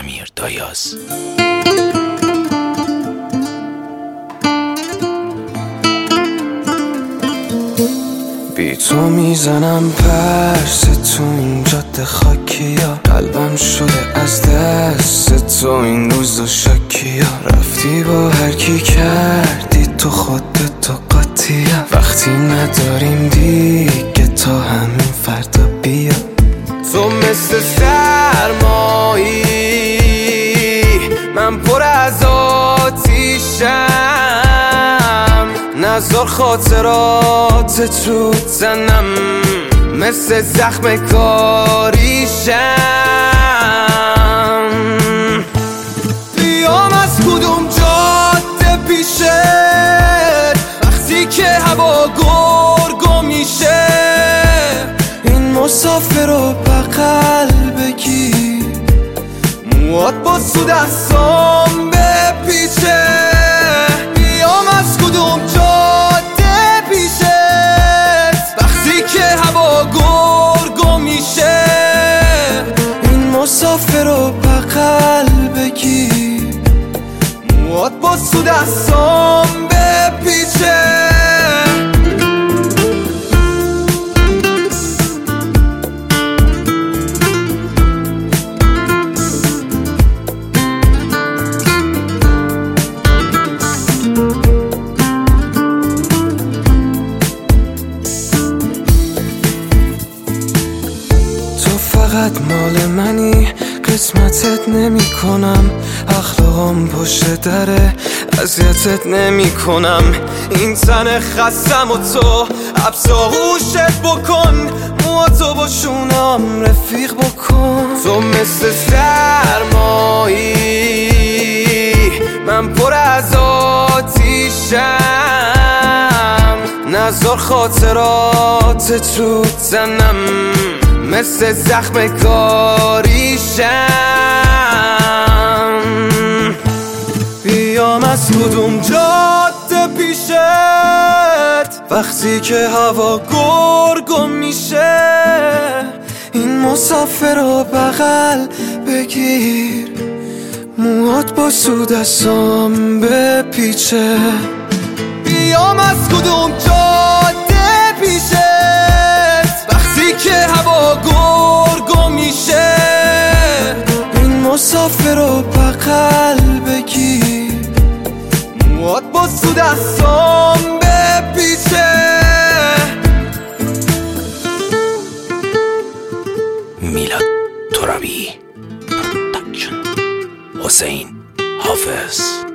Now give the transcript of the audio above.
امیر دایاز. بی تو میزنم پرس تو این جاده خاکیا، قلبم شده از دست تو این روزا شاکیا. رفتی با هر کی کردی تو خودتو قاطیا، وقتی نداریم دیگه تا همین فردا بیا. تو مثل سرمایی من پر از آتیشم، نذار خاطرات رو زنم مثل زخم کاریشم. بیام از کدوم جاده پیشت وقتی که هوا گرگو میشه، این مسافر رو بغل بگیر، موات با سو دستام بپیچه. بیام از کدوم جاده پیشت وقتی که هوا گرگو میشه، این مسافر رو بغل بگیر، موات با سو دستام بپیچه. فقط مال منی، قسمتت نمی کنم، اخلاقم پشت دره اذیتت نمی کنم. این تن خستم و تو حبس آغوشت بکن، مواتو با شونم رفیق بکن. تو مثل سرمایی من پر از آتیشم، نذار خاطراتت رو زنم مثل زخم کاریشم. بیام از کدوم جاده پیشت وقتی که هوا گرگم میشه، این مسافر رو بغل بگیر، موهات با سو دستام بپیچه. بیام از کدوم جاده پیشت وقتی که هوا گرگو میشه، این مسافر رو بغل بگیر، موات با سو دستام بپیچه. میلاد ترابی پروداکشن، حسین حافظ.